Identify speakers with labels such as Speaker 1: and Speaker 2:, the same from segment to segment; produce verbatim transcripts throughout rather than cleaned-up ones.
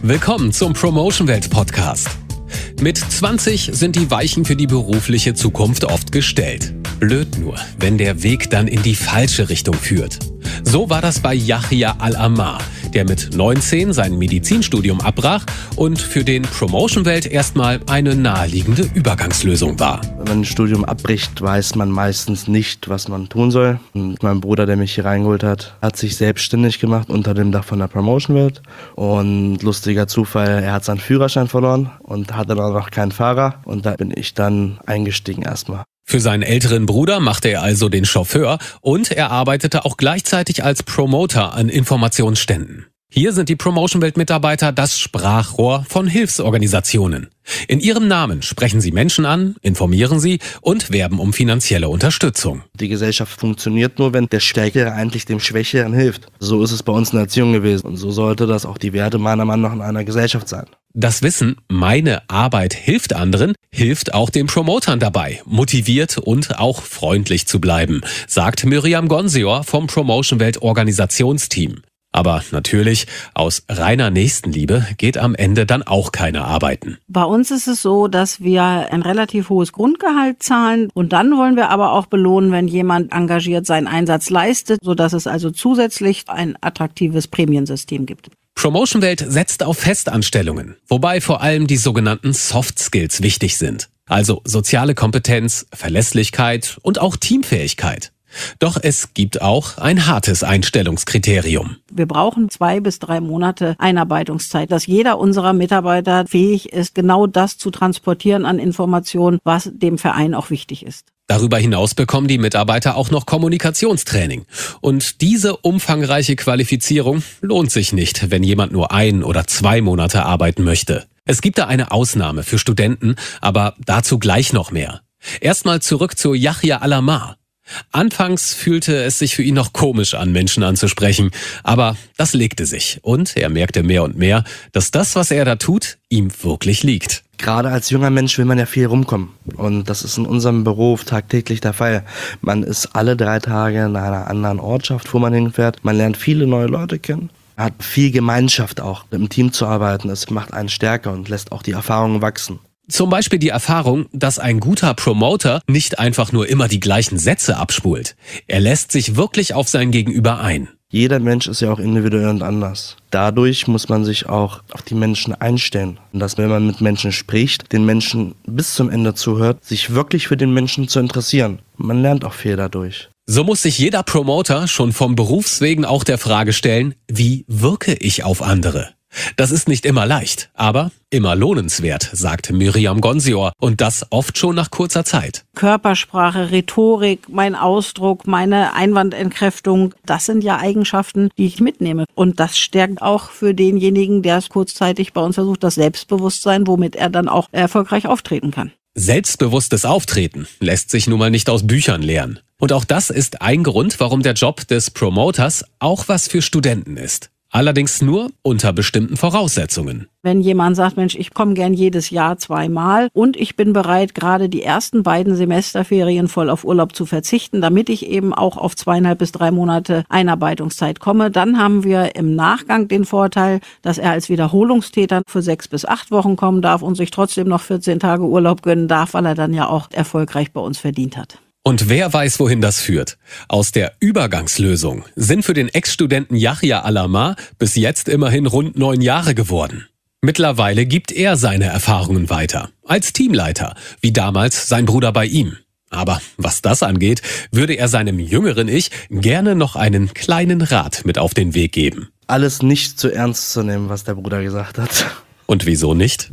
Speaker 1: Willkommen zum Promotion Welt Podcast. Mit zwanzig sind die Weichen für die berufliche Zukunft oft gestellt. Blöd nur, wenn der Weg dann in die falsche Richtung führt. So war das bei Yahya Al-Ammar, der mit neunzehn sein Medizinstudium abbrach und für den Promotion Welt erstmal eine naheliegende Übergangslösung war.
Speaker 2: Wenn man ein Studium abbricht, weiß man meistens nicht, was man tun soll. Und mein Bruder, der mich hier reingeholt hat, hat sich selbstständig gemacht unter dem Dach von der Promotion Welt. Und lustiger Zufall, er hat seinen Führerschein verloren und hatte dann noch keinen Fahrer. Und da bin ich dann eingestiegen erstmal.
Speaker 1: Für seinen älteren Bruder machte er also den Chauffeur und er arbeitete auch gleichzeitig als Promoter an Informationsständen. Hier sind die Promotion-Welt-Mitarbeiter das Sprachrohr von Hilfsorganisationen. In ihrem Namen sprechen sie Menschen an, informieren sie und werben um finanzielle Unterstützung.
Speaker 2: Die Gesellschaft funktioniert nur, wenn der Stärkere eigentlich dem Schwächeren hilft. So ist es bei uns in der Erziehung gewesen. Und so sollte das auch die Werte meiner Meinung nach in einer Gesellschaft sein.
Speaker 1: Das Wissen, meine Arbeit hilft anderen, hilft auch den Promotern dabei, motiviert und auch freundlich zu bleiben, sagt Miriam Gonsior vom Promotion Welt Organisationsteam. Aber natürlich, aus reiner Nächstenliebe geht am Ende dann auch keiner arbeiten.
Speaker 3: Bei uns ist es so, dass wir ein relativ hohes Grundgehalt zahlen und dann wollen wir aber auch belohnen, wenn jemand engagiert seinen Einsatz leistet, sodass es also zusätzlich ein attraktives Prämiensystem gibt.
Speaker 1: Promotion Welt setzt auf Festanstellungen, wobei vor allem die sogenannten Soft Skills wichtig sind. Also soziale Kompetenz, Verlässlichkeit und auch Teamfähigkeit. Doch es gibt auch ein hartes Einstellungskriterium.
Speaker 3: Wir brauchen zwei bis drei Monate Einarbeitungszeit, dass jeder unserer Mitarbeiter fähig ist, genau das zu transportieren an Informationen, was dem Verein auch wichtig ist.
Speaker 1: Darüber hinaus bekommen die Mitarbeiter auch noch Kommunikationstraining. Und diese umfangreiche Qualifizierung lohnt sich nicht, wenn jemand nur ein oder zwei Monate arbeiten möchte. Es gibt da eine Ausnahme für Studenten, aber dazu gleich noch mehr. Erstmal zurück zu Yahya Al-Ammar. Anfangs fühlte es sich für ihn noch komisch an, Menschen anzusprechen, aber das legte sich und er merkte mehr und mehr, dass das, was er da tut, ihm wirklich liegt.
Speaker 2: Gerade als junger Mensch will man ja viel rumkommen und das ist in unserem Beruf tagtäglich der Fall. Man ist alle drei Tage in einer anderen Ortschaft, wo man hinfährt. Man lernt viele neue Leute kennen. Man hat viel Gemeinschaft auch, im Team zu arbeiten. Es macht einen stärker und lässt auch die Erfahrungen wachsen.
Speaker 1: Zum Beispiel die Erfahrung, dass ein guter Promoter nicht einfach nur immer die gleichen Sätze abspult. Er lässt sich wirklich auf sein Gegenüber ein.
Speaker 2: Jeder Mensch ist ja auch individuell und anders. Dadurch muss man sich auch auf die Menschen einstellen. Und dass, wenn man mit Menschen spricht, den Menschen bis zum Ende zuhört, sich wirklich für den Menschen zu interessieren. Man lernt auch viel dadurch.
Speaker 1: So muss sich jeder Promoter schon vom Berufswegen auch der Frage stellen, wie wirke ich auf andere? Das ist nicht immer leicht, aber immer lohnenswert, sagt Miriam Gonsior und das oft schon nach kurzer Zeit.
Speaker 3: Körpersprache, Rhetorik, mein Ausdruck, meine Einwandentkräftung, das sind ja Eigenschaften, die ich mitnehme. Und das stärkt auch für denjenigen, der es kurzzeitig bei uns versucht, das Selbstbewusstsein, womit er dann auch erfolgreich auftreten kann.
Speaker 1: Selbstbewusstes Auftreten lässt sich nun mal nicht aus Büchern lernen. Und auch das ist ein Grund, warum der Job des Promoters auch was für Studenten ist. Allerdings nur unter bestimmten Voraussetzungen.
Speaker 3: Wenn jemand sagt, Mensch, ich komme gern jedes Jahr zweimal und ich bin bereit, gerade die ersten beiden Semesterferien voll auf Urlaub zu verzichten, damit ich eben auch auf zweieinhalb bis drei Monate Einarbeitungszeit komme, dann haben wir im Nachgang den Vorteil, dass er als Wiederholungstäter für sechs bis acht Wochen kommen darf und sich trotzdem noch vierzehn Tage Urlaub gönnen darf, weil er dann ja auch erfolgreich bei uns verdient hat.
Speaker 1: Und wer weiß, wohin das führt. Aus der Übergangslösung sind für den Ex-Studenten Yahya Al-Ammar bis jetzt immerhin rund neun Jahre geworden. Mittlerweile gibt er seine Erfahrungen weiter, als Teamleiter, wie damals sein Bruder bei ihm. Aber was das angeht, würde er seinem jüngeren Ich gerne noch einen kleinen Rat mit auf den Weg geben.
Speaker 2: Alles nicht zu ernst zu nehmen, was der Bruder gesagt hat.
Speaker 1: Und wieso nicht?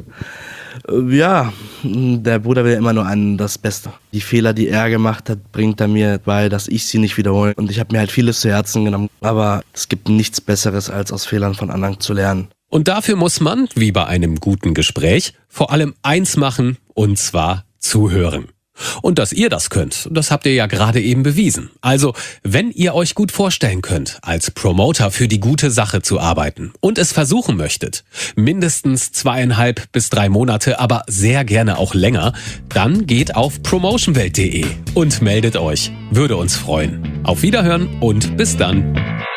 Speaker 2: Ja, der Bruder will immer nur einen das Beste. Die Fehler, die er gemacht hat, bringt er mir bei, dass ich sie nicht wiederhole. Und ich habe mir halt vieles zu Herzen genommen. Aber es gibt nichts Besseres, als aus Fehlern von anderen zu lernen.
Speaker 1: Und dafür muss man, wie bei einem guten Gespräch, vor allem eins machen, und zwar zuhören. Und dass ihr das könnt, das habt ihr ja gerade eben bewiesen. Also, wenn ihr euch gut vorstellen könnt, als Promoter für die gute Sache zu arbeiten und es versuchen möchtet, mindestens zweieinhalb bis drei Monate, aber sehr gerne auch länger, dann geht auf promotionwelt punkt de und meldet euch. Würde uns freuen. Auf Wiederhören und bis dann.